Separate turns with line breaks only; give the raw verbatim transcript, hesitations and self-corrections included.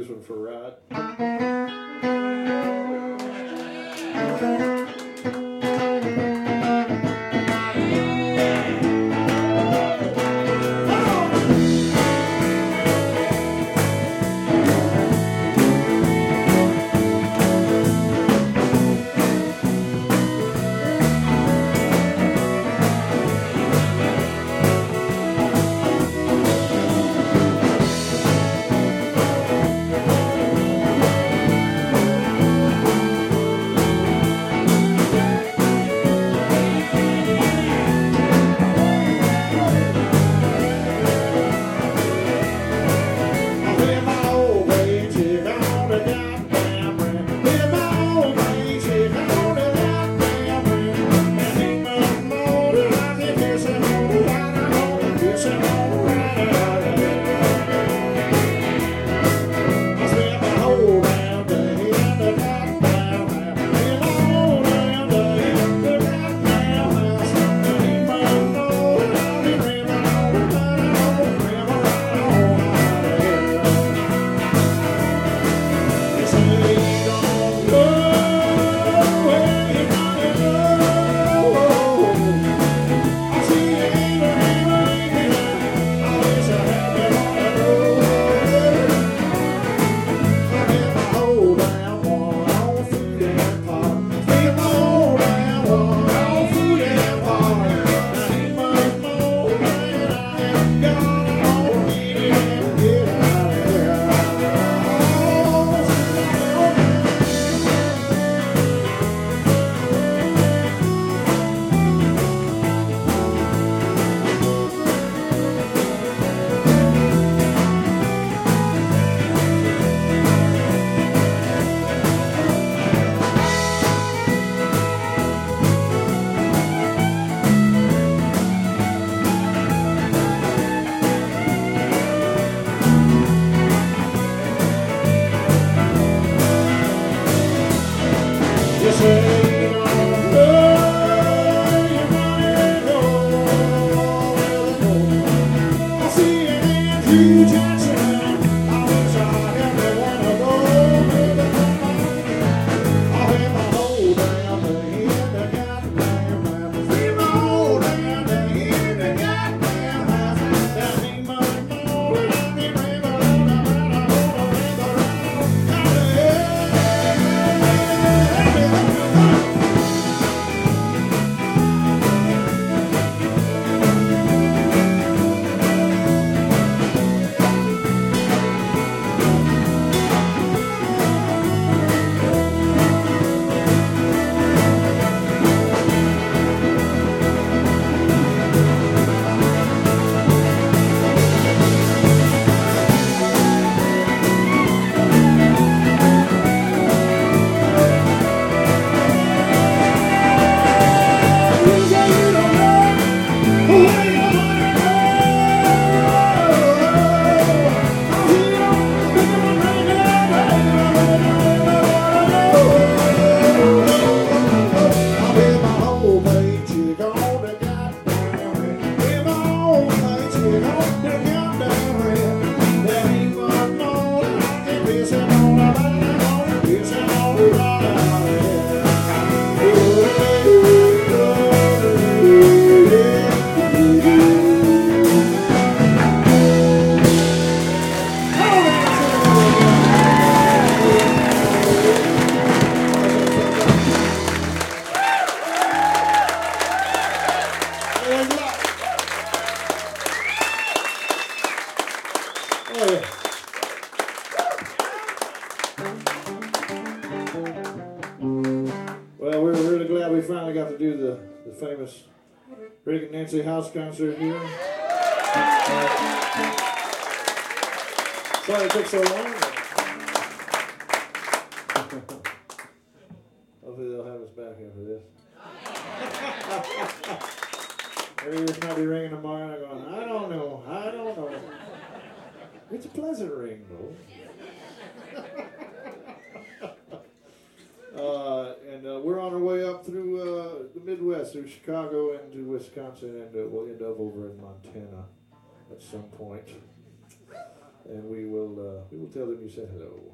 this one for Rod.
Rick and Nancy House concert here. Sorry it took so long. Hopefully they'll have us back after this. Their ears might be ringing tomorrow and I'm going, I don't know, I don't know. It's a pleasant ring though. Uh, and uh, we're on our way up through uh, the Midwest, through Chicago into Wisconsin, and uh, we'll end up over in Montana at some point. And we will uh, we will tell them you said hello.